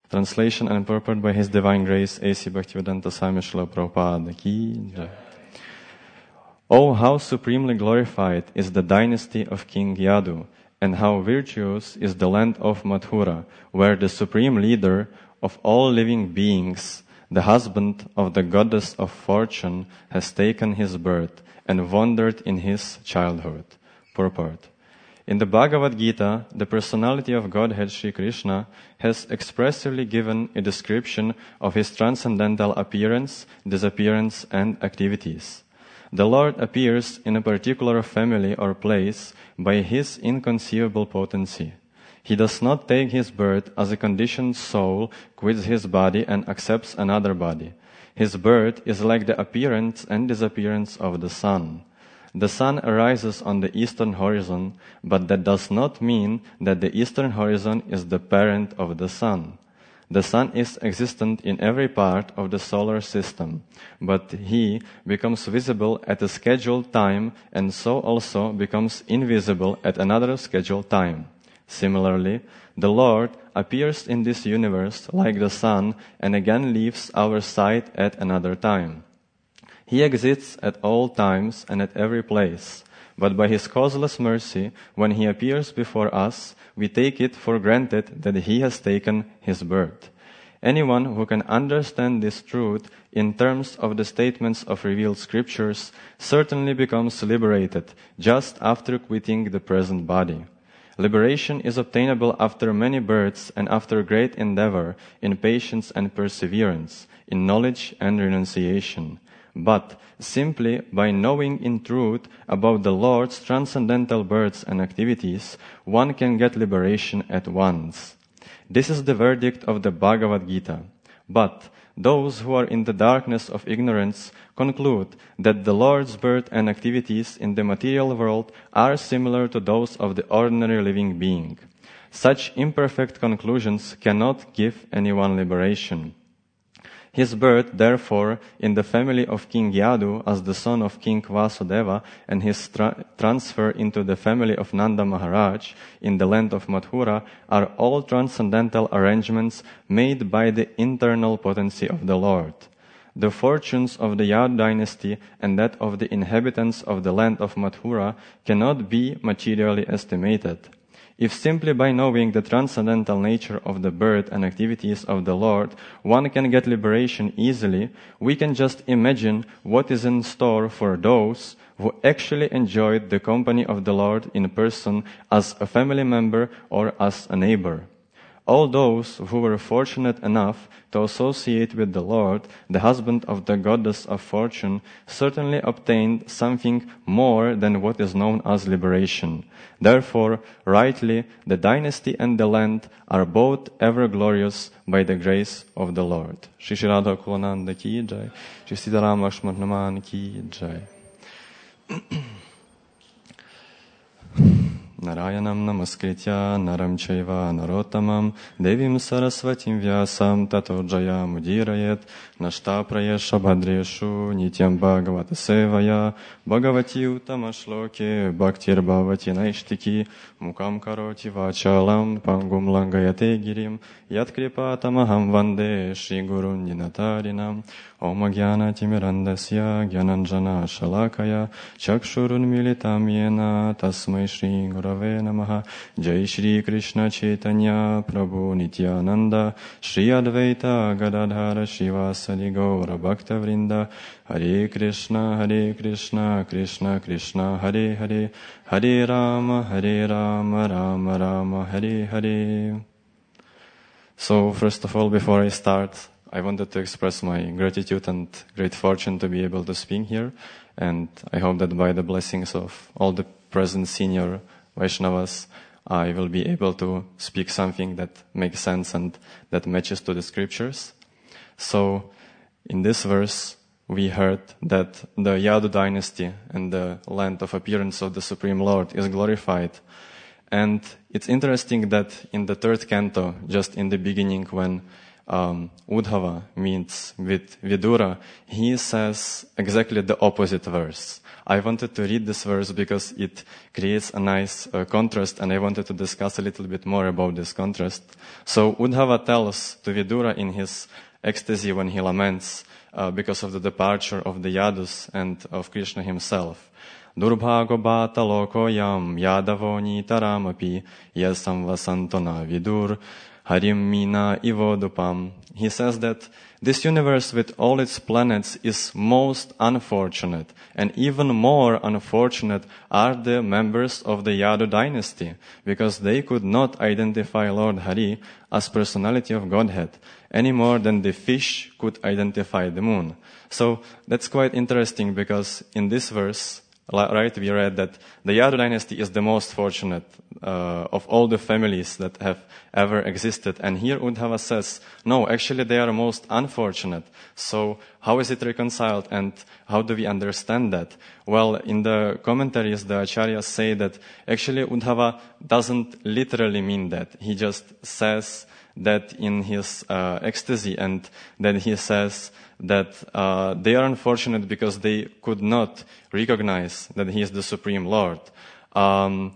Translation and purport by His Divine Grace, A.C. Bhaktivedanta Swami Srila Prabhupada Ki Jai. Oh, how supremely glorified is the dynasty of King Yadu, and how virtuous is the land of Mathura, where the supreme leader of all living beings, the husband of the goddess of fortune, has taken his birth and wandered in his childhood. Purport. In the Bhagavad Gita, the personality of Godhead Sri Krishna has expressively given a description of his transcendental appearance, disappearance, and activities. The Lord appears in a particular family or place by his inconceivable potency. He does not take his birth as a conditioned soul quits his body and accepts another body. His birth is like the appearance and disappearance of the sun. The sun arises on the eastern horizon, but that does not mean that the eastern horizon is the parent of the sun. The sun is existent in every part of the solar system, but he becomes visible at a scheduled time and so also becomes invisible at another scheduled time. Similarly, the Lord appears in this universe like the sun and again leaves our sight at another time. He exists at all times and at every place, but by His causeless mercy, when He appears before us, we take it for granted that He has taken His birth. Anyone who can understand this truth in terms of the statements of revealed scriptures certainly becomes liberated just after quitting the present body. Liberation is obtainable after many births and after great endeavor, in patience and perseverance, in knowledge and renunciation. But simply by knowing in truth about the Lord's transcendental births and activities, one can get liberation at once. This is the verdict of the Bhagavad Gita. But those who are in the darkness of ignorance conclude that the Lord's birth and activities in the material world are similar to those of the ordinary living being. Such imperfect conclusions cannot give anyone liberation. His birth, therefore, in the family of King Yadu as the son of King Vasudeva and his transfer into the family of Nanda Maharaj in the land of Mathura are all transcendental arrangements made by the internal potency of the Lord. The fortunes of the Yadu dynasty and that of the inhabitants of the land of Mathura cannot be materially estimated. If simply by knowing the transcendental nature of the birth and activities of the Lord, one can get liberation easily, we can just imagine what is in store for those who actually enjoyed the company of the Lord in person as a family member or as a neighbor. All those who were fortunate enough to associate with the Lord, the husband of the goddess of fortune, certainly obtained something more than what is known as liberation. Therefore, rightly, the dynasty and the land are both ever glorious by the grace of the Lord. Shri Shri Radha Kulananda Ki Jai, Shri Sitaram Lakshman Hanuman Ki Jai. Narayanam namaskritya naram chaiva narottamam devim sarasvatim vyasam tato jaya mudirayet nashta prayesha bhadreshu nityam bhagavata sevaya bhagavati uttama shloke bhaktir bhavati naishtiki mukam karoti vachalam pangum langayate girim yat kripatamaham vande shri gurun ninatarinam Om Jnana Timirandasya Gyananjana Shalakaya Chakshurun Militam Yena Tasmai Shri Gurave Namaha Jai Shri Krishna Chaitanya Prabhu Nityananda Shri Advaita Gadadhara Shivasadi Gaura Bhakta Vrinda Hare Krishna Krishna Krishna Hare Hare Hare Rama Rama Rama Hare Hare. So first of all, before I start, I wanted to express my gratitude and great fortune to be able to speak here, and I hope that by the blessings of all the present senior Vaishnavas, I will be able to speak something that makes sense and that matches to the scriptures. So, in this verse, we heard that the Yadu dynasty and the land of appearance of the Supreme Lord is glorified. And it's interesting that in the third canto, just in the beginning, when Uddhava meets with Vidura, he says exactly the opposite verse. I wanted to read this verse because it creates a nice contrast, and I wanted to discuss a little bit more about this contrast. So Uddhava tells to Vidura in his ecstasy when he laments because of the departure of the Yadus and of Krishna himself. Durbhago bhata lokoyam yadavo nitaramapi yasam vasantona vidur harim mina ivodupam. He says that this universe with all its planets is most unfortunate, and even more unfortunate are the members of the Yadu dynasty, because they could not identify Lord Hari as personality of Godhead, any more than the fish could identify the moon. So that's quite interesting, because in this verse, right, we read that the Yadu dynasty is the most fortunate of all the families that have ever existed. And here Uddhava says, no, actually they are most unfortunate. So how is it reconciled, and how do we understand that? Well, in the commentaries, the acharyas say that actually Uddhava doesn't literally mean that. He just says that in his ecstasy, and then he says that they are unfortunate because they could not recognize that he is the Supreme Lord. And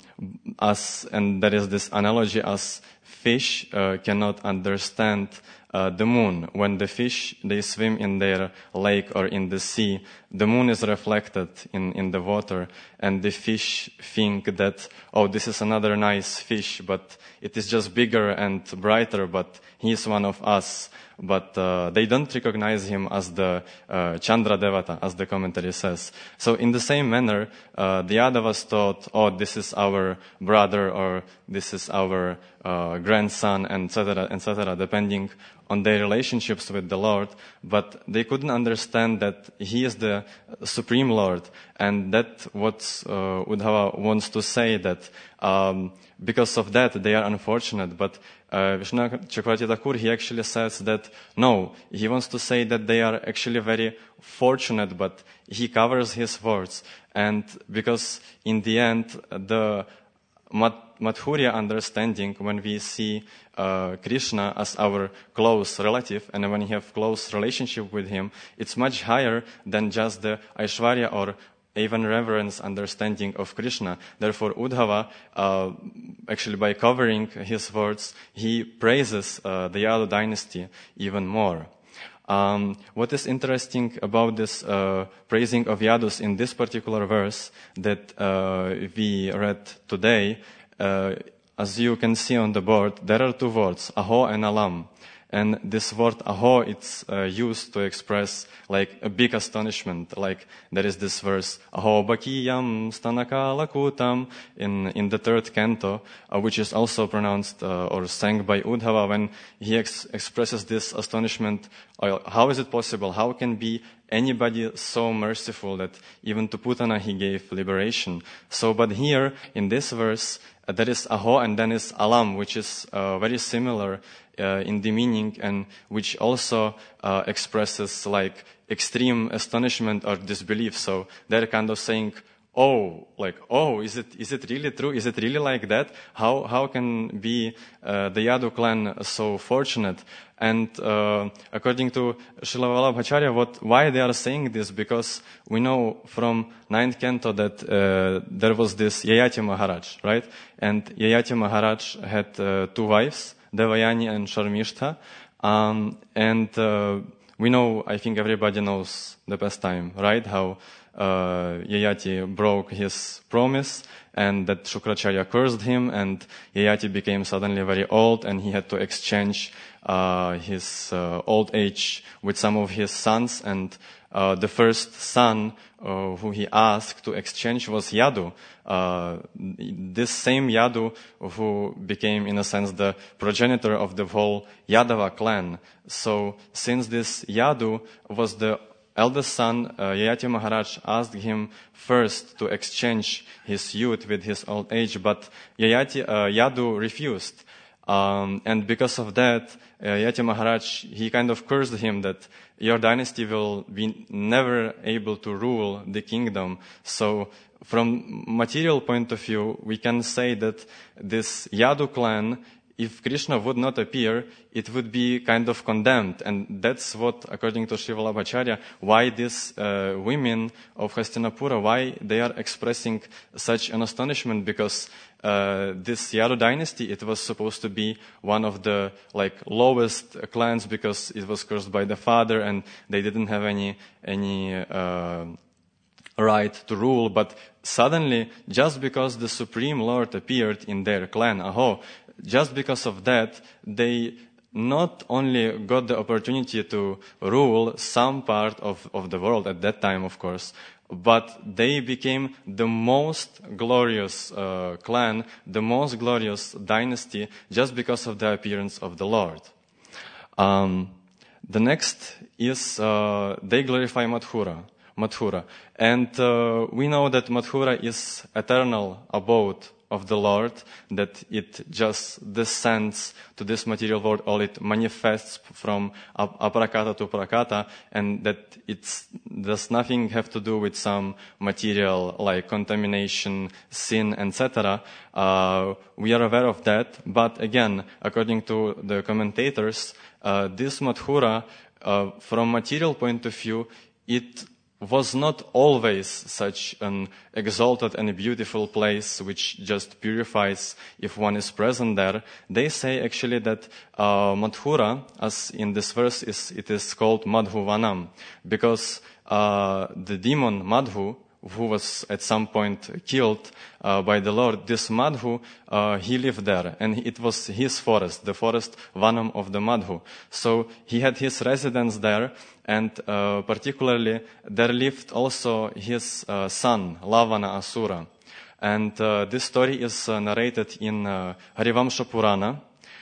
there is this analogy as fish cannot understand the moon. When the fish, they swim in their lake or in the sea, the moon is reflected in the water, and the fish think that, oh, this is another nice fish, but it is just bigger and brighter, but he is one of us. But they don't recognize him as the Chandra Devata, as the commentary says. So in the same manner, the Yadavas thought, oh, this is our brother, or this is our grandson, etc., depending on their relationships with the Lord. But they couldn't understand that he is the Supreme Lord. And that's what Uddhava wants to say, that because of that, they are unfortunate. But Vishwanath Chakravarti Thakur, he actually says that, no, he wants to say that they are actually very fortunate, but he covers his words. And because in the end, the Madhurya understanding, when we see Krishna as our close relative, and when we have close relationship with him, it's much higher than just the Aishwarya or even reverence understanding of Krishna. Therefore, Uddhava, actually by covering his words, he praises the Yadu dynasty even more. What is interesting about this praising of Yadus in this particular verse that we read today, as you can see on the board, there are two words, aho and alam. And this word aho, it's used to express like a big astonishment. Like there is this verse, aho bakiyam stanaka lakutam, in the third canto, which is also pronounced or sang by Uddhava when he expresses this astonishment. How is it possible? How can be anybody so merciful that even to Putana he gave liberation? So, but here in this verse, there is aho and then is alam, which is very similar in the meaning, and which also expresses like extreme astonishment or disbelief. So they're kind of saying, oh, like, oh, is it really true? Is it really like that? How can be the Yadu clan so fortunate? And according to Srila Vallabhacharya, why they are saying this? Because we know from 9th canto that there was this Yayati Maharaj, right? And Yayati Maharaj had two wives, Devayani and Sharmishtha. And we know, I think everybody knows the pastime, right? How Yayati broke his promise, and that Shukracharya cursed him, and Yayati became suddenly very old, and he had to exchange his old age with some of his sons, and the first son who he asked to exchange was Yadu. This same Yadu who became, in a sense, the progenitor of the whole Yadava clan. So since this Yadu was the eldest son, Yayati Maharaj asked him first to exchange his youth with his old age, but Yadu refused. And because of that, Yayati Maharaj, he kind of cursed him that your dynasty will be never able to rule the kingdom. So from material point of view, we can say that this Yadu clan if Krishna would not appear, it would be kind of condemned. And that's what, according to Sri Vallabhacharya, why these women of Hastinapura, why they are expressing such an astonishment, because this Yadu dynasty, it was supposed to be one of the lowest clans, because it was cursed by the father and they didn't have any right to rule. But suddenly, just because the Supreme Lord appeared in their clan, just because of that, they not only got the opportunity to rule some part of the world at that time, of course, but they became the most glorious clan, the most glorious dynasty, just because of the appearance of the Lord. The next is they glorify Madhura. And we know that Madhura is eternal abode of the Lord, that it just descends to this material world, or it manifests from aprakata to prakata, and that it does nothing have to do with some material like contamination, sin, etc. We are aware of that, but again, according to the commentators, this Madhura, from material point of view, it was not always such an exalted and beautiful place which just purifies if one is present there. They say actually that Madhura, as in this verse, it is called Madhuvanam, because the demon Madhu, who was at some point killed by the Lord, this Madhu, he lived there, and it was his forest, the forest Vanam of the Madhu. So he had his residence there, and particularly there lived also his son, Lavana Asura. And this story is narrated in Harivamsha Purana,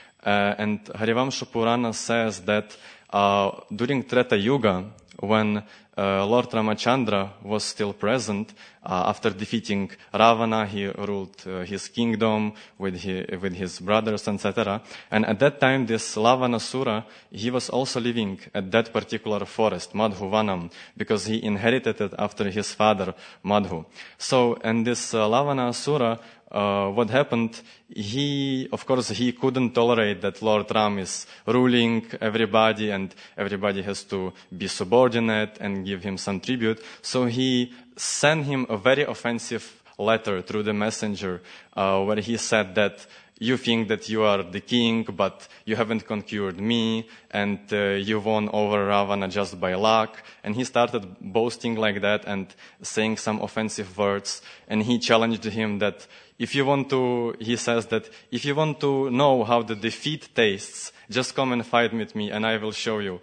and Harivamsha Purana says that during Treta Yuga, when Lord Ramachandra was still present, after defeating Ravana, he ruled his kingdom with his brothers, etc. And at that time, this Lavanasura, he was also living at that particular forest, Madhuvanam, because he inherited it after his father, Madhu. So, and this Lavanasura, what happened, he couldn't tolerate that Lord Ram is ruling everybody and everybody has to be subordinate and give him some tribute. So he sent him a very offensive letter through the messenger, where he said that you think that you are the king, but you haven't conquered me, and you won over Ravana just by luck. And he started boasting like that and saying some offensive words. And he challenged him that he says that if you want to know how the defeat tastes, just come and fight with me, and I will show you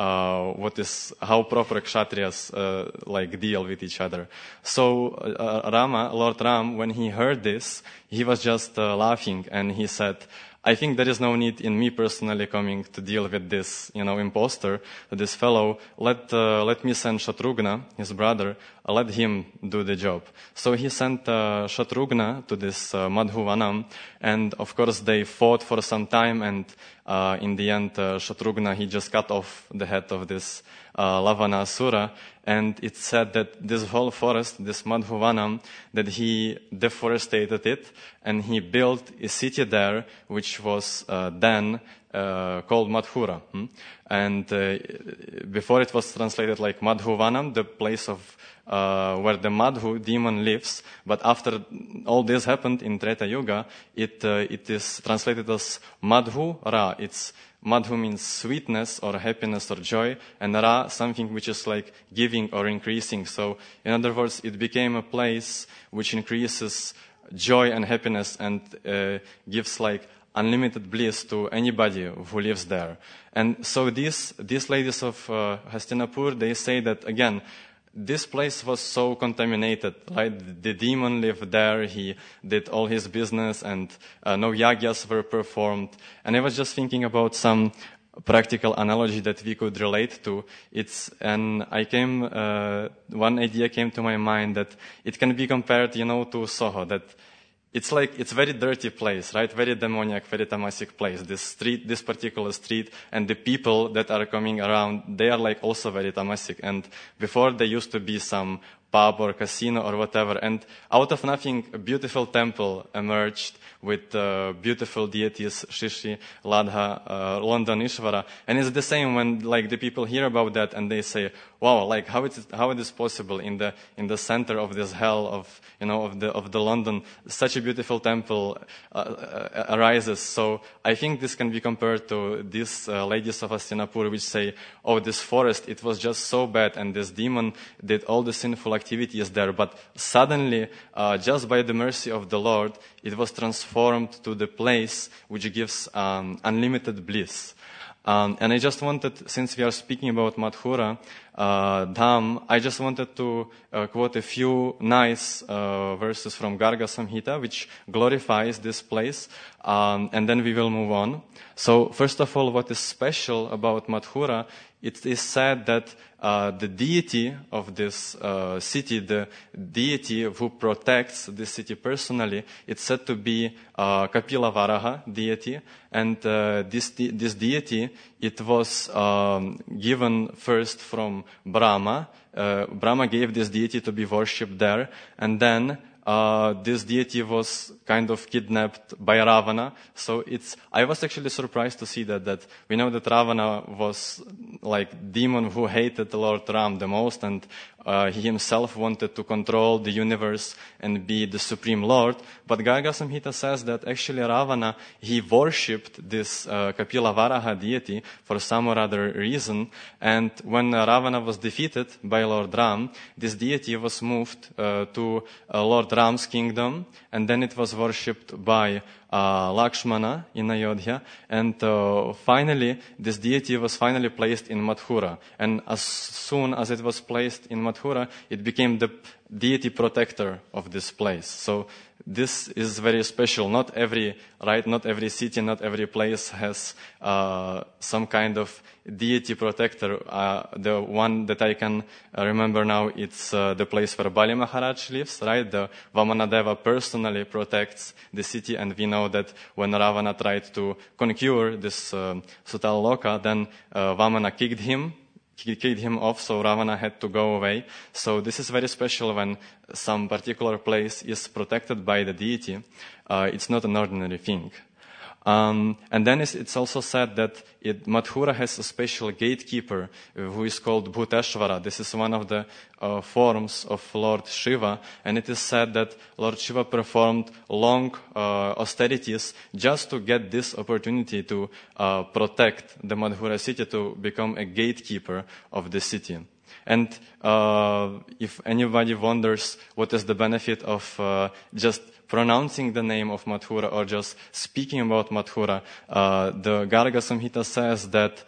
how proper kshatriyas deal with each other. So Lord Ram, when he heard this, he was just laughing, and he said, I think there is no need in me personally coming to deal with this, imposter, this fellow. Let me send Shatrugna, his brother, let him do the job. So he sent Shatrugna to this Madhuvanam, and of course they fought for some time, and in the end Shatrugna, he just cut off the head of this Lavana Asura, and it said that this whole forest, this Madhuvanam, that he deforested it, and he built a city there, which was then called Madhura. And before it was translated like Madhuvanam, the place of where the Madhu demon lives. But after all this happened in Treta Yuga, it is translated as Madhu Ra. Madhu means sweetness or happiness or joy, and Ra, something which is like giving or increasing. So, in other words, it became a place which increases joy and happiness and gives like unlimited bliss to anybody who lives there. And so these ladies of Hastinapur, they say that again, this place was so contaminated, right? The demon lived there, he did all his business, and no yagyas were performed. And I was just thinking about some practical analogy that we could relate to. One idea came to my mind that it can be compared, to Soho, that it's very dirty place, right? Very demoniac, very tamasic place. This particular street, and the people that are coming around, they are also very tamasic. And before there used to be some pub or casino or whatever. And out of nothing, a beautiful temple emerged with beautiful deities, Shishi, Ladha, London, Ishvara. And it's the same when like the people hear about that and they say, wow, like how it is possible in the center of this hell of the London, such a beautiful temple arises. So I think this can be compared to these ladies of Hastinapur, which say, oh, this forest, it was just so bad, and this demon did all the sinful activities there. But suddenly, just by the mercy of the Lord, it was transformed to the place which gives unlimited bliss. And I just wanted, since we are speaking about Mathura Dham, I just wanted to quote a few nice verses from Garga Samhita, which glorifies this place, and then we will move on. So, first of all, what is special about Mathura, it is said that the deity of this city, the deity who protects this city personally, it's said to be Kapila Varaha deity, and this deity, it was given first from Brahma. Brahma gave this deity to be worshipped there, and then this deity was kind of kidnapped by Ravana. So I was actually surprised to see that we know that Ravana was like demon who hated the Lord Ram the most, and he himself wanted to control the universe and be the supreme Lord. But Garga Samhita says that actually Ravana, he worshipped this Kapila Varaha deity for some or other reason. And when Ravana was defeated by Lord Ram, this deity was moved to Lord Ram's kingdom, and then it was worshipped by Lakshmana in Ayodhya, and finally this deity was finally placed in Mathura. And as soon as it was placed in Mathura, it became the deity protector of this place. So this is very special. Not every city, not every place has some kind of deity protector. The one that I can remember now, it's the place where Bali Maharaj lives, right? The Vamanadeva personally protects the city, and we know that when Ravana tried to conquer this Sutaloka, then Vamana kicked him off, so Ravana had to go away. So this is very special when some particular place is protected by the deity. It's not an ordinary thing. And then it's also said that Mathura has a special gatekeeper who is called Bhuteshvara. This is one of the forms of Lord Shiva, and it is said that Lord Shiva performed long austerities just to get this opportunity to protect the Mathura city, to become a gatekeeper of the city. And if anybody wonders what is the benefit of just pronouncing the name of Mathura or just speaking about Mathura, the Garga Samhita says that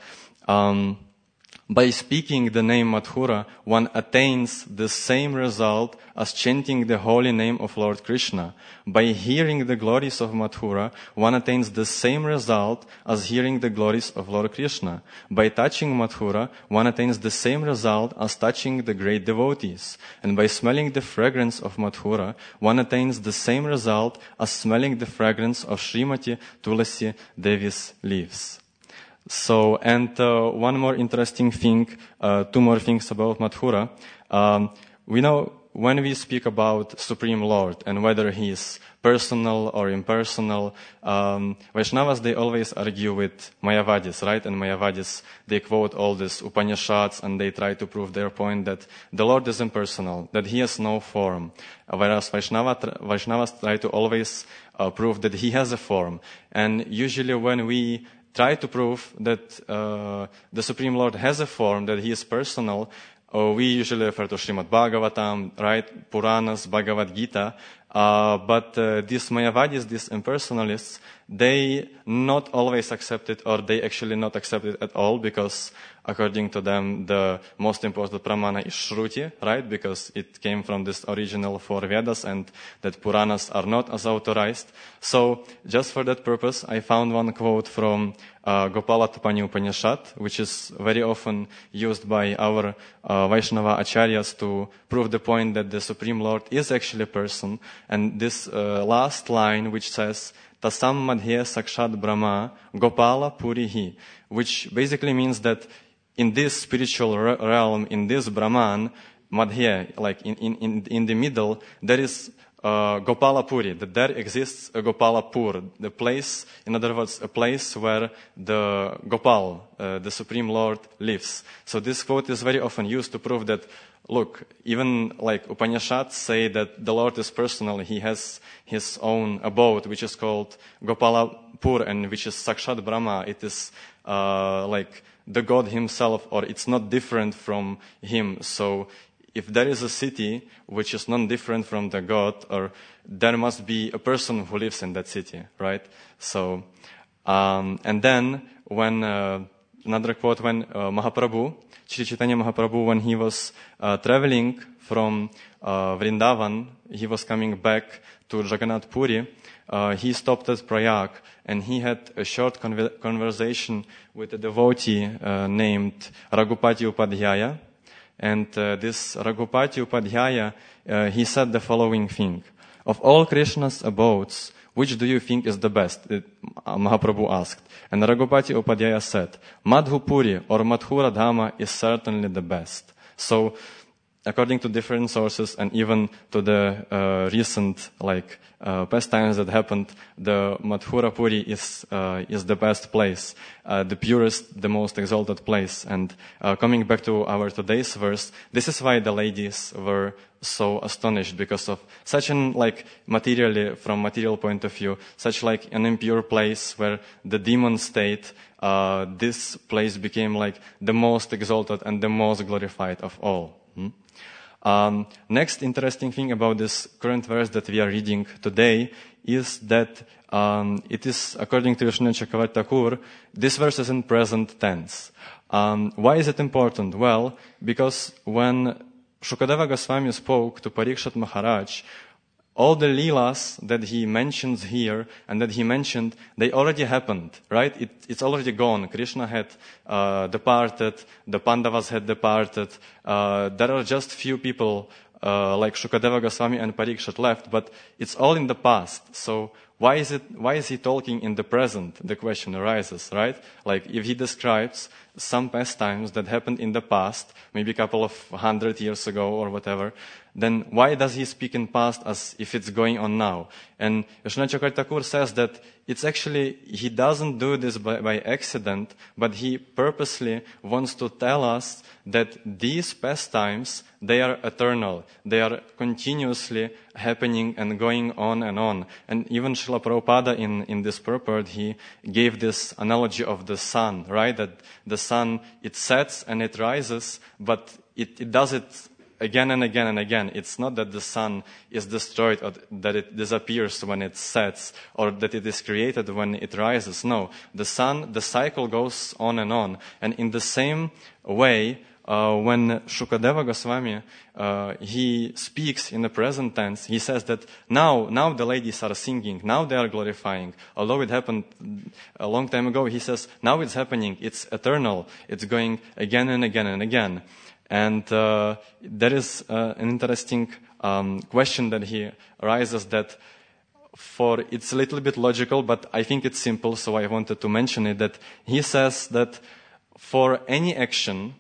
by speaking the name Mathura, one attains the same result as chanting the holy name of Lord Krishna. By hearing the glories of Mathura, one attains the same result as hearing the glories of Lord Krishna. By touching Mathura, one attains the same result as touching the great devotees. And by smelling the fragrance of Mathura, one attains the same result as smelling the fragrance of Srimati Tulasi Devi's leaves. So, and one more interesting thing, two more things about Mathura. We know when we speak about Supreme Lord and whether he is personal or impersonal, Vaishnavas, they always argue with Mayavadis, right? And Mayavadis, they quote all these Upanishads and they try to prove their point that the Lord is impersonal, that he has no form. Whereas Vaishnavas try to always prove that he has a form. And usually when we try to prove that the Supreme Lord has a form, that he is personal, we usually refer to Srimad Bhagavatam, right? Puranas, Bhagavad Gita. But these Mayavadis, these impersonalists, they not always accept it, or they actually not accept it at all, because according to them, the most important pramana is Shruti, right? Because it came from this original 4 Vedas, and that Puranas are not as authorized. So, just for that purpose, I found one quote from Gopala Tapani Upanishad, which is very often used by our Vaishnava Acharyas to prove the point that the Supreme Lord is actually a person. And this last line, which says, Tasam Madhya Sakshat Brahma Gopala Purihi, which basically means that in this spiritual realm, in this Brahman, Madhya, like in the middle, there is Gopala Puri, that there exists a Gopala Pur, the place, in other words, a place where the Gopal, the Supreme Lord, lives. So this quote is very often used to prove that, look, even like Upanishads say that the Lord is personal, he has his own abode, which is called Gopala Pur, and which is Sakshat Brahma. It is like the God himself, or it's not different from him. So if there is a city which is non-different from the God, or there must be a person who lives in that city, right? So, and then when, another quote, when Mahaprabhu, Sri Chaitanya Mahaprabhu, when he was traveling from Vrindavan, he was coming back to Jagannath Puri, he stopped at Prayag, and he had a short conversation with a devotee named Raghupati Upadhyaya. And this Raghupati Upadhyaya, he said the following thing: of all Krishna's abodes, which do you think is the best? Mahaprabhu asked. And Raghupati Upadhyaya said, Madhupuri or Madhura Dhama is certainly the best. So, according to different sources and even to the recent pastimes that happened, the Madhura Puri is the best place, the purest, the most exalted place. And coming back to our today's verse, this is why the ladies were so astonished, because of such an materially, from material point of view, such an impure place where the demon stayed. This place became the most exalted and the most glorified of all. Next interesting thing about this current verse that we are reading today is that it is, according to Vishnu Chakravarti Thakur, this verse is in present tense. Why is it important? Well, because when Shukadeva Goswami spoke to Parikshit Maharaj, all the leelas that he mentions here and that he mentioned, they already happened, right? It's already gone. Krishna had departed, the Pandavas had departed. There are just few people like Shukadeva Goswami and Parikshit left, but it's all in the past. So why is he talking in the present? The question arises, right? If he describes some pastimes that happened in the past, maybe a couple of 100 years ago or whatever, then why does he speak in past as if it's going on now? And Vishnu Chakravarti Thakur says that it's actually, he doesn't do this by accident, but he purposely wants to tell us that these pastimes, they are eternal. They are continuously happening and going on and on. And even Srila Prabhupada in this purport, he gave this analogy of the sun, right? That the sun, it sets and it rises, but it does it again and again and again. It's not that the sun is destroyed or that it disappears when it sets or that it is created when it rises. No, the sun, the cycle goes on and on. And in the same way, when Shukadeva Goswami, he speaks in the present tense, he says that now the ladies are singing, now they are glorifying. Although it happened a long time ago, he says, now it's happening, it's eternal, it's going again and again and again. And there is an interesting question that he raises that it's a little bit logical, but I think it's simple, so I wanted to mention it, that he says that for any action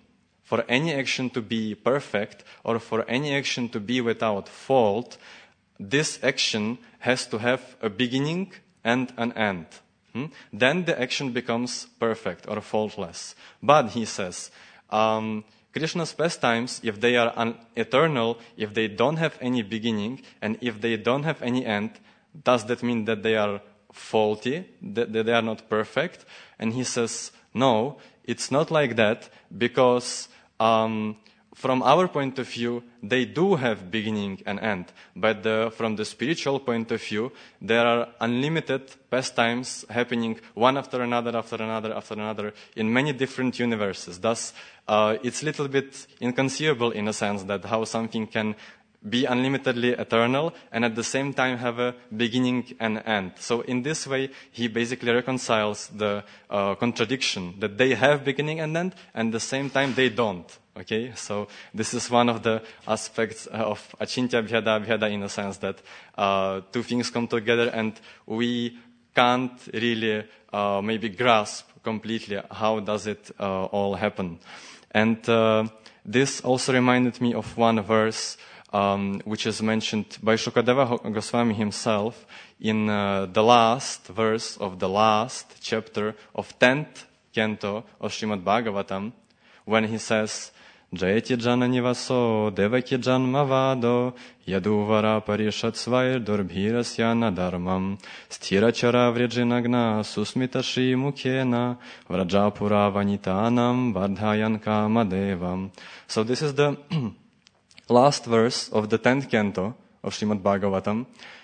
to be perfect, or for any action to be without fault, this action has to have a beginning and an end. Then the action becomes perfect or faultless. But, he says, Krishna's pastimes, if they are eternal, if they don't have any beginning, and if they don't have any end, does that mean that they are faulty, that they are not perfect? And he says, no, it's not like that, because from our point of view, they do have beginning and end. But from the spiritual point of view, there are unlimited pastimes happening one after another, after another, after another, in many different universes. Thus, it's a little bit inconceivable in a sense that how something can be unlimitedly eternal and at the same time have a beginning and end. So in this way, he basically reconciles the contradiction that they have beginning and end, and at the same time they don't. Okay, so this is one of the aspects of Achintya Bheda in a sense that two things come together and we can't really maybe grasp completely. How does it all happen? And this also reminded me of one verse which is mentioned by Shukadeva Goswami himself in the last verse of the last chapter of 10th canto of Srimad Bhagavatam, when he says, Jayati Jana Nivaso Devaki Janmavado Yaduvara Parishat Svair Durbhirasyana Dharmam Sthirachara Vrijinagna Susmita Shri Mukhena Vrajapura Vanitanam Vardhayan Kamadevam. So this is the last verse of the 10th canto of Srimad Bhagavatam,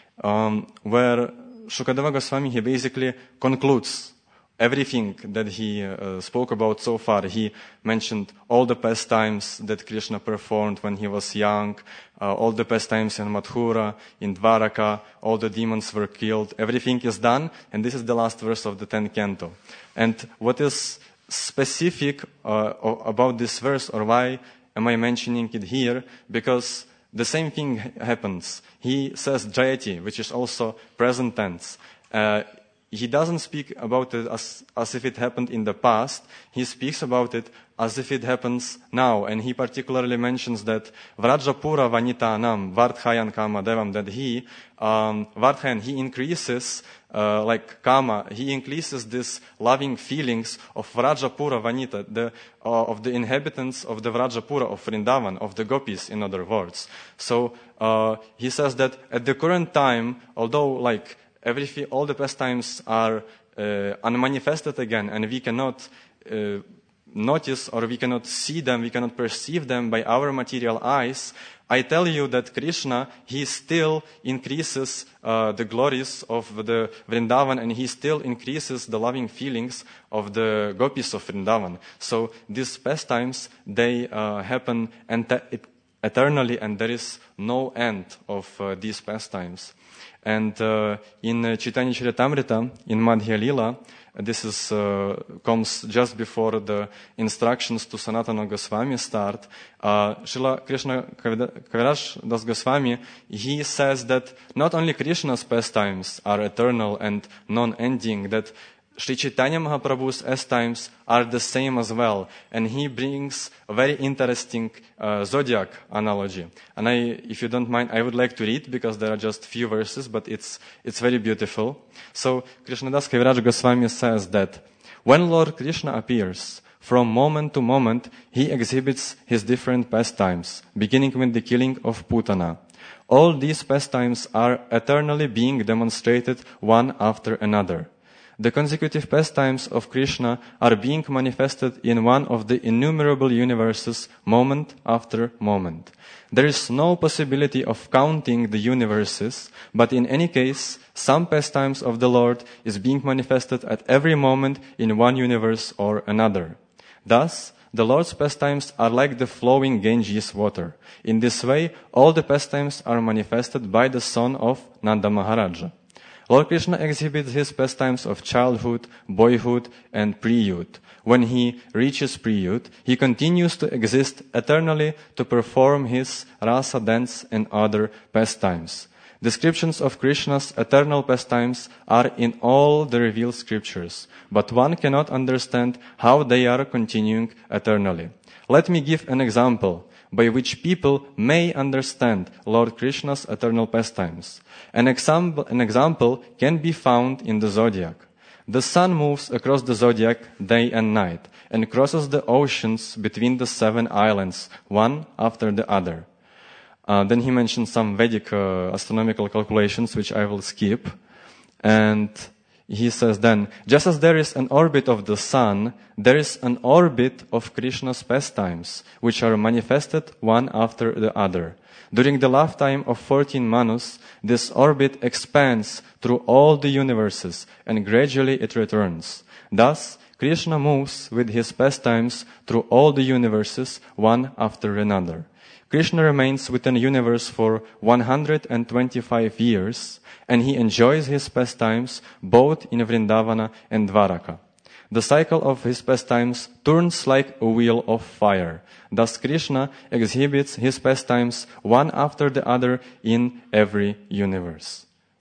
where Shukadeva Goswami, he basically concludes everything that he spoke about so far. He mentioned all the pastimes that Krishna performed when he was young, all the pastimes in Mathura, in Dwaraka, all the demons were killed. Everything is done, and this is the last verse of the 10th canto. And what is specific about this verse, or why am I mentioning it here? Because the same thing happens. He says Jayati, which is also present tense. He doesn't speak about it as if it happened in the past. He speaks about it as if it happens now. And he particularly mentions that Vrajapura Vanitanam Vardhayan Kamadevam, that Vardhayan, he increases, like Kama, he increases this loving feelings of Vrajapura Vanita, of the inhabitants of the Vrajapura, of Vrindavan, of the gopis, in other words. So he says that at the current time, although like all the pastimes are unmanifested again, and we cannot notice, or we cannot see them, we cannot perceive them by our material eyes, I tell you that Krishna, he still increases the glories of the Vrindavan, and he still increases the loving feelings of the gopis of Vrindavan. So these pastimes, they happen eternally, and there is no end of these pastimes. And in Chaitanya Charitamrita, in Madhya Lila, this is comes just before the instructions to Sanatana Goswami start. Srila Krishna Kaviraj Das Goswami, he says that not only Krishna's pastimes are eternal and non-ending, that Sri Chaitanya Mahaprabhu's pastimes are the same as well. And he brings a very interesting zodiac analogy. And if you don't mind, I would like to read, because there are just few verses, but it's very beautiful. So Krishnadas Kaviraj Goswami says that when Lord Krishna appears, from moment to moment, he exhibits his different pastimes, beginning with the killing of Putana. All these pastimes are eternally being demonstrated one after another. The consecutive pastimes of Krishna are being manifested in one of the innumerable universes, moment after moment. There is no possibility of counting the universes, but in any case, some pastimes of the Lord is being manifested at every moment in one universe or another. Thus, the Lord's pastimes are like the flowing Ganges water. In this way, all the pastimes are manifested by the son of Nanda Maharaja. Lord Krishna exhibits his pastimes of childhood, boyhood, and pre-youth. When he reaches pre-youth, he continues to exist eternally to perform his rasa dance and other pastimes. Descriptions of Krishna's eternal pastimes are in all the revealed scriptures, but one cannot understand how they are continuing eternally. Let me give an example by which people may understand Lord Krishna's eternal pastimes. An example can be found in the zodiac. The sun moves across the zodiac day and night, and crosses the oceans between the 7 islands, one after the other. Then he mentions some Vedic astronomical calculations, which I will skip. And he says then, just as there is an orbit of the sun, there is an orbit of Krishna's pastimes, which are manifested one after the other. During the lifetime of 14 Manus, this orbit expands through all the universes, and gradually it returns. Thus, Krishna moves with his pastimes through all the universes, one after another. Krishna remains within a universe for 125 years, and he enjoys his pastimes both in Vrindavana and Dwaraka. The cycle of his pastimes turns like a wheel of fire. Thus Krishna exhibits his pastimes one after the other in every universe.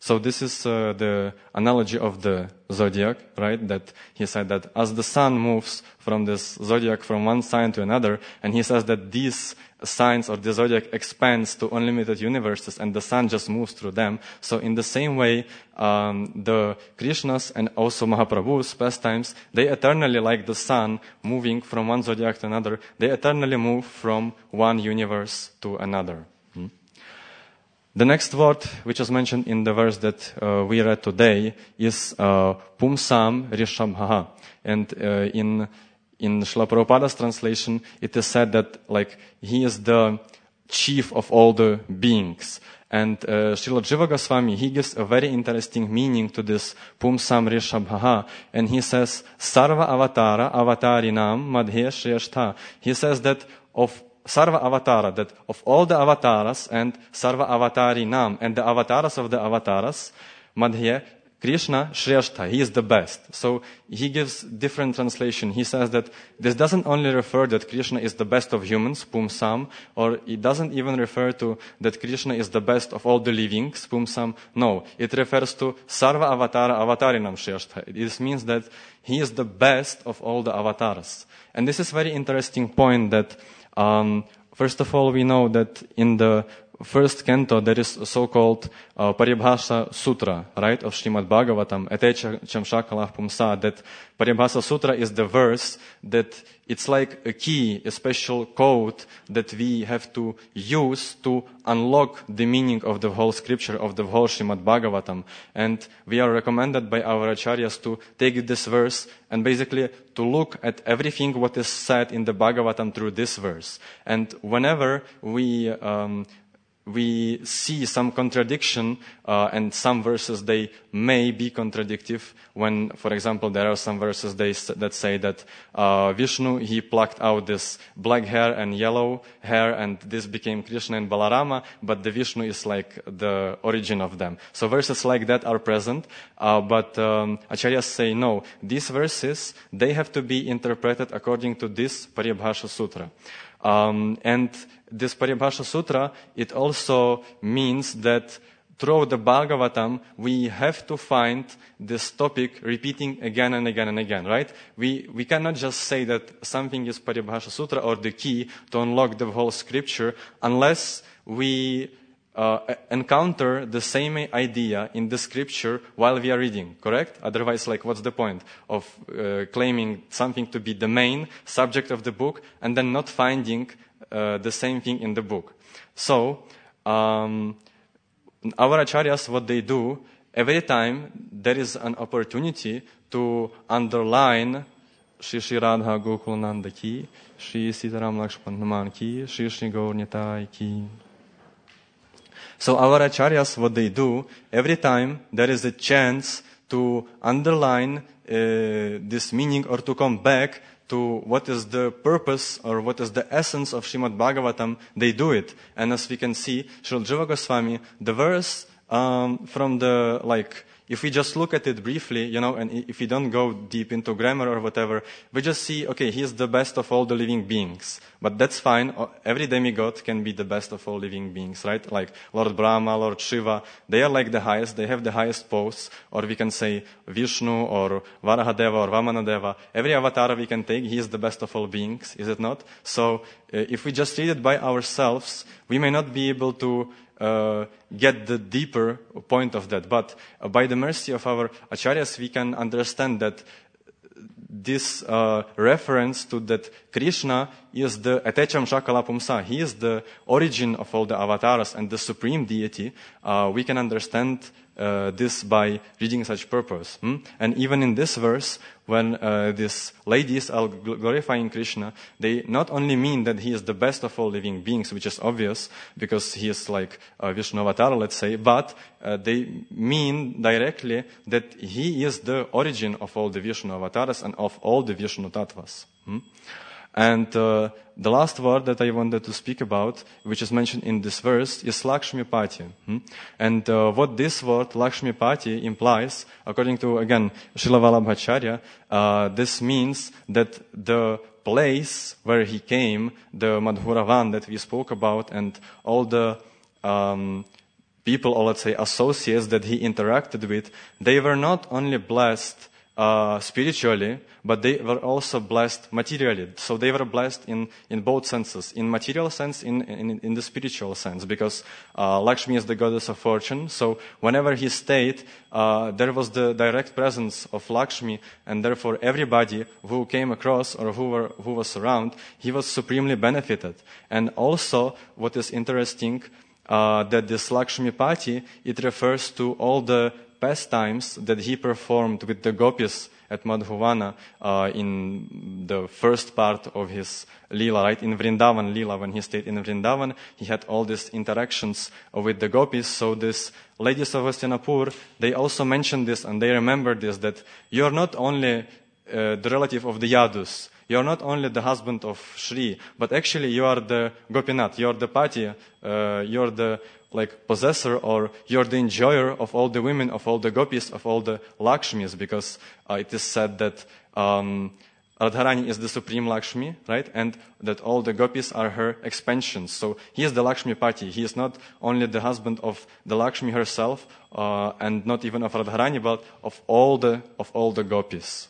So this is the analogy of the zodiac, right? That he said that as the sun moves from this zodiac from one sign to another, and he says that these signs or the zodiac expands to unlimited universes and the sun just moves through them. So in the same way, the Krishnas and also Mahaprabhu's pastimes, they eternally, like the sun moving from one zodiac to another, they eternally move from one universe to another. The next word, which is mentioned in the verse that we read today, is Pumsam Rishabhaha. And in Srila Prabhupada's translation, it is said that like he is the chief of all the beings. And Srila Jiva Goswami, he gives a very interesting meaning to this Pumsam Rishabhaha. And he says, Sarva Avatara Avatarinam Madhya Shreyashtha. He says that of Sarva Avatara, that of all the avatars and Sarva Avatarinam, and the avatars of the avatars, Madhya, Krishna Shreyashtha, he is the best. So he gives different translation. He says that this doesn't only refer that Krishna is the best of humans, Pumsam, or it doesn't even refer to that Krishna is the best of all the livings, Pumsam. No, it refers to Sarva Avatara Avatarinam Shreyashtha. This means that he is the best of all the avatars. And this is very interesting point that first of all, we know that in the first canto there is a so-called Paribhasa Sutra, right, of Srimad Bhagavatam, Atecha Chamshakalah Pumsa, that Paribhasa Sutra is the verse that it's like a key, a special code that we have to use to unlock the meaning of the whole scripture, of the whole Srimad Bhagavatam. And we are recommended by our acharyas to take this verse and basically to look at everything what is said in the Bhagavatam through this verse. And whenever we see some contradiction, and some verses, they may be contradictive when, for example, there are some verses that say that Vishnu, he plucked out this black hair and yellow hair, and this became Krishna and Balarama, but the Vishnu is like the origin of them. So verses like that are present, but acharyas say no. These verses, they have to be interpreted according to this Paribhasha Sutra. And this Paribhasha Sutra, it also means that throughout the Bhagavatam, we have to find this topic repeating again and again and again, right? We cannot just say that something is Paribhasha Sutra or the key to unlock the whole scripture unless we encounter the same idea in the scripture while we are reading, correct? Otherwise, like, what's the point of claiming something to be the main subject of the book and then not finding the same thing in the book? So, our acharyas, what they do, every time there is an opportunity to underline Shri Shri Radha Gokulananda ki, Shri Sitaram Lakshman Hanuman ki, Shri Shri Gaur Nitai ki. So our acharyas, what they do, every time there is a chance to underline this meaning or to come back to what is the purpose or what is the essence of Srimad Bhagavatam, they do it. And as we can see, Srila Jiva Goswami, the verse from the, like, if we just look at it briefly, you know, and if we don't go deep into grammar or whatever, we just see, okay, he is the best of all the living beings. But that's fine. Every demigod can be the best of all living beings, right? Like Lord Brahma, Lord Shiva, they are like the highest, they have the highest posts. Or we can say Vishnu or Varahadeva or Vamanadeva. Every avatar we can take, he is the best of all beings, is it not? So if we just read it by ourselves, we may not be able to get the deeper point of that. But by the mercy of our acharyas, we can understand that this reference to that Krishna is the Atecham Shakala Pumsa. He is the origin of all the avatars and the supreme deity. We can understand this by reading such purpose. And even in this verse, when these ladies are glorifying Krishna, they not only mean that he is the best of all living beings, which is obvious because he is like Vishnu avatar, let's say, but they mean directly that he is the origin of all the Vishnu avatars and of all the Vishnu tattvas. And the last word that I wanted to speak about, which is mentioned in this verse, is Lakshmipati. And what this word, Lakshmipati, implies, according to, again, Srila Vallabhacharya, this means that the place where he came, the Madhuravan that we spoke about, and all the people, or let's say associates that he interacted with, they were not only blessed spiritually, but they were also blessed materially. So they were blessed in both senses, in material sense, in the spiritual sense, because Lakshmi is the goddess of fortune. So whenever he stayed, there was the direct presence of Lakshmi, and therefore everybody who came across or who was around, he was supremely benefited. And also, what is interesting, that this Lakshmi Pati, it refers to all the pastimes that he performed with the gopis at Madhuvana in the first part of his Leela, right? In Vrindavan Leela, when he stayed in Vrindavan, he had all these interactions with the gopis. So these ladies of Hastinapur, they also mentioned this and they remember this, that you're not only the relative of the Yadus, you're not only the husband of Shri, but actually you are the Gopinath, you're the Pati, you're the possessor, or you're the enjoyer of all the women, of all the gopis, of all the Lakshmis, because it is said that Radharani is the supreme Lakshmi, right? And that all the gopis are her expansions. So he is the Lakshmi Pati. He is not only the husband of the Lakshmi herself, and not even of Radharani, but of all the gopis.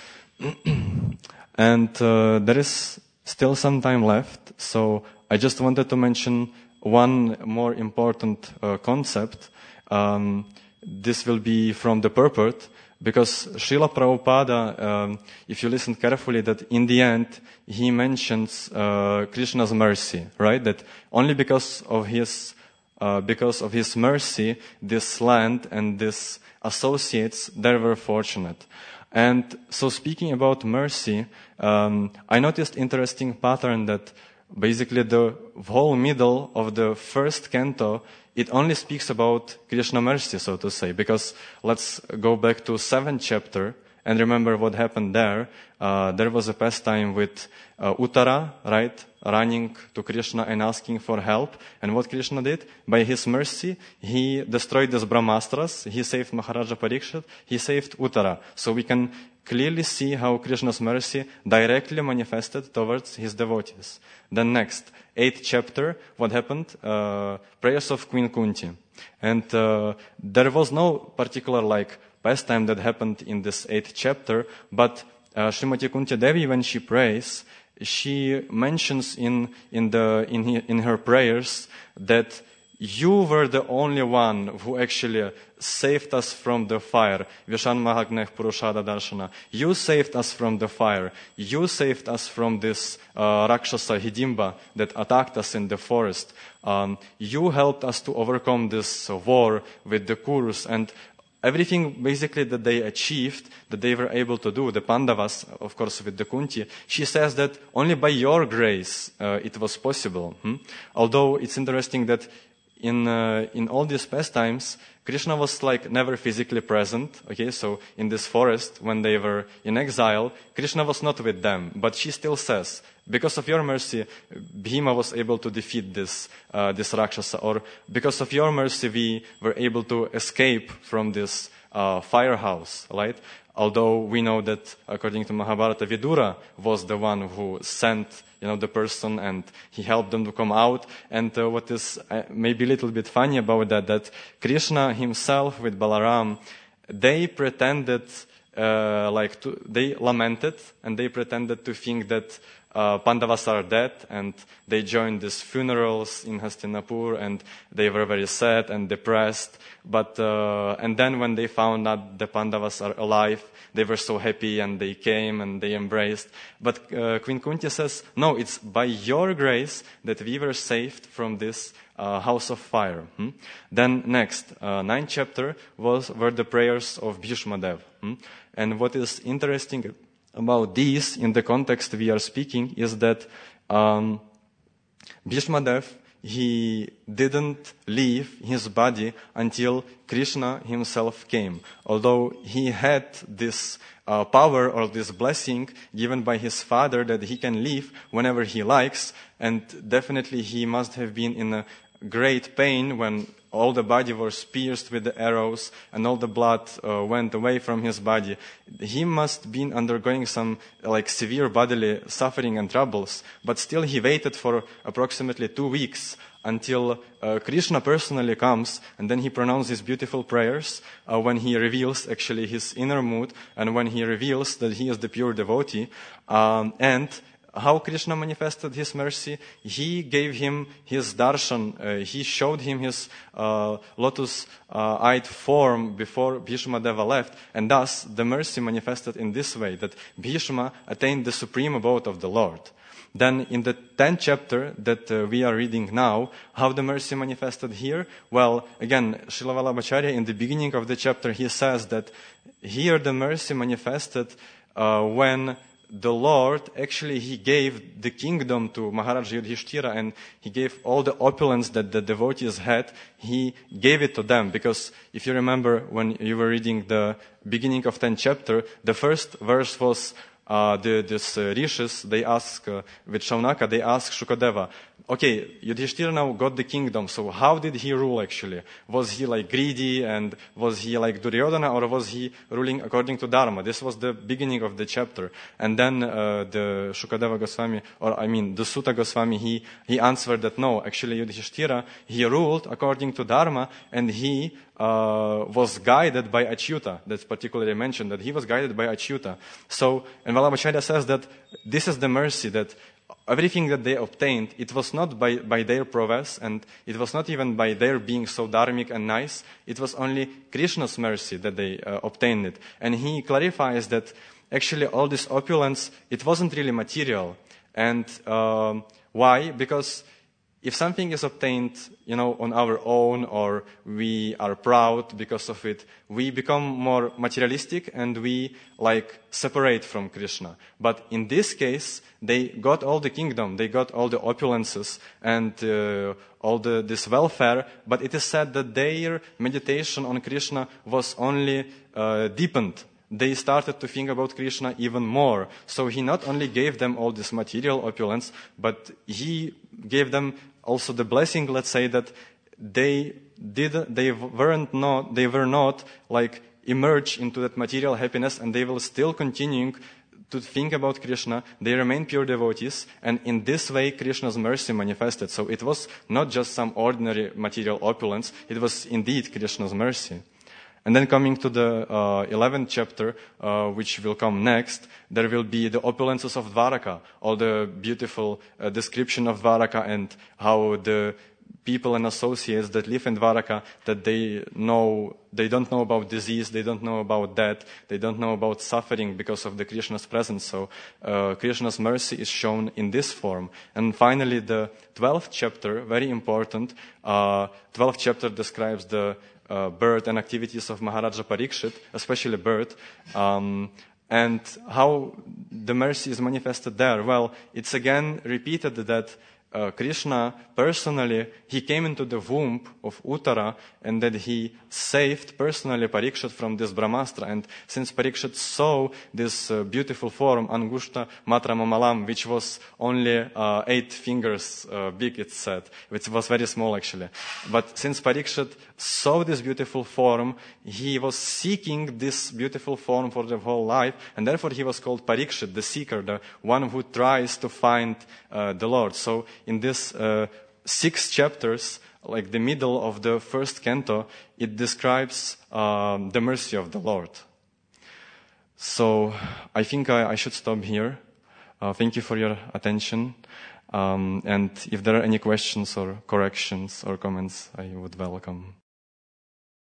And there is still some time left, so I just wanted to mention one more important concept. This will be from the purport, because Srila Prabhupada, if you listen carefully, that in the end he mentions Krishna's mercy, right? That only because of his mercy, this land and these associates, they were fortunate. And so, speaking about mercy, I noticed interesting pattern that basically the whole middle of the first canto, it only speaks about Krishna mercy, so to say, because let's go back to 7th chapter and remember what happened there. There was a pastime with Uttara, right, running to Krishna and asking for help. And what Krishna did? By his mercy, he destroyed these Brahmastras, he saved Maharaja Parikshit, he saved Uttara. So we can clearly see how Krishna's mercy directly manifested towards his devotees. Then next, 8th chapter, what happened? Prayers of Queen Kunti. And there was no particular pastime that happened in this 8th chapter, but Srimati Kunti Devi, when she prays, she mentions in her prayers that you were the only one who actually saved us from the fire. Vishan Mahagneh Purushada Darshana. You saved us from the fire. You saved us from this Rakshasa Hidimba that attacked us in the forest. You helped us to overcome this war with the Kurus, and everything basically that they achieved, that they were able to do, the Pandavas, of course, with the Kunti, she says that only by your grace it was possible. Although it's interesting that in all these pastimes, Krishna was never physically present. Okay, so in this forest, when they were in exile, Krishna was not with them. But she still says, because of your mercy, Bhima was able to defeat this Rakshasa, or because of your mercy, we were able to escape from this firehouse, right? Although we know that, according to Mahabharata, Vidura was the one who sent the person, and he helped them to come out. And what is maybe a little bit funny about that Krishna himself with Balaram, they pretended, they lamented, and they pretended to think that Pandavas are dead, and they joined these funerals in Hastinapur, and they were very sad and depressed. But and then when they found out the Pandavas are alive, they were so happy, and they came and they embraced. But Queen Kunti says, no, it's by your grace that we were saved from this house of fire. Then next, 9th chapter were the prayers of Bhishma Dev. And what is interesting about these, in the context we are speaking, is that Bhishma Dev, he didn't leave his body until Krishna himself came. Although he had this power or this blessing given by his father that he can leave whenever he likes, and definitely he must have been in a great pain when all the body was pierced with the arrows and all the blood went away from his body. He must be undergoing some severe bodily suffering and troubles, but still he waited for approximately 2 weeks until Krishna personally comes, and then he pronounces beautiful prayers when he reveals actually his inner mood, and when he reveals that he is the pure devotee. And how Krishna manifested his mercy? He gave him his darshan, he showed him his lotus-eyed form before Bhishma Deva left, and thus the mercy manifested in this way, that Bhishma attained the supreme abode of the Lord. Then in the 10th chapter that we are reading now, how the mercy manifested here? Well, again, Srila Vallabhacharya, in the beginning of the chapter, he says that here the mercy manifested when the Lord, actually, he gave the kingdom to Maharaj Yudhishthira, and he gave all the opulence that the devotees had, he gave it to them. Because if you remember when you were reading the beginning of 10th chapter, the first verse was these rishis, they ask, with Shaunaka, they ask Shukadeva, okay, Yudhishthira now got the kingdom, so how did he rule actually? Was he like greedy, and was he like Duryodhana, or was he ruling according to Dharma? This was the beginning of the chapter. And then the Shukadeva Goswami, the Sutta Goswami, he answered that no, actually Yudhishthira, he ruled according to Dharma, and he was guided by Achyuta. That's particularly mentioned, that he was guided by Achyuta. So, and Vallabhacharya says that this is the mercy, that everything that they obtained, it was not by their prowess, and it was not even by their being so dharmic and nice. It was only Krishna's mercy that they obtained it. And he clarifies that actually all this opulence, it wasn't really material. And why? Because if something is obtained, on our own, or we are proud because of it, we become more materialistic and we separate from Krishna. But in this case, they got all the kingdom, they got all the opulences and all this welfare, but it is said that their meditation on Krishna was only deepened. They started to think about Krishna even more. So he not only gave them all this material opulence, but he gave them also the blessing, let's say, that they were not emerged into that material happiness, and they will still continue to think about Krishna. They remain pure devotees, and in this way Krishna's mercy manifested. So it was not just some ordinary material opulence, it was indeed Krishna's mercy. And then coming to the 11th chapter, which will come next, there will be the opulences of Dwaraka, all the beautiful description of Dwaraka, and how the people and associates that live in Dwaraka, that they don't know about disease, they don't know about death, they don't know about suffering because of the Krishna's presence. So Krishna's mercy is shown in this form. And finally, the 12th chapter, very important, 12th chapter describes the birth and activities of Maharaja Parikshit, especially birth, and how the mercy is manifested there. Well, it's again repeated that Krishna personally, he came into the womb of Uttara, and that he saved personally Parikshit from this Brahmastra. And since Parikshit saw this beautiful form, Angushta Matra Mamalam, which was only 8 fingers big, it's said, which was very small actually. But since Parikshit saw this beautiful form, he was seeking this beautiful form for the whole life, and therefore he was called Parikshit, the seeker, the one who tries to find the Lord. So in this 6 chapters, like the middle of the first canto, it describes the mercy of the Lord. So I think I should stop here. Thank you for your attention. And if there are any questions or corrections or comments, I would welcome.